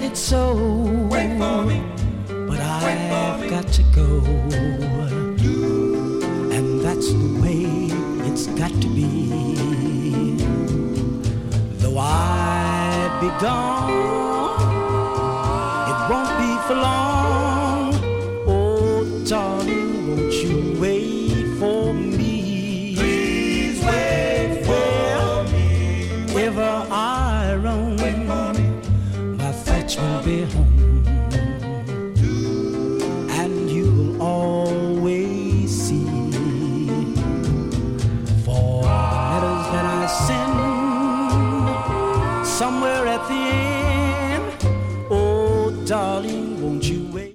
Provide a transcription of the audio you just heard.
it so. Wait for me. But I've got to go. And that's the way it's got to be. Though I be gone, it won't be for long. Oh, darling, won't you wait?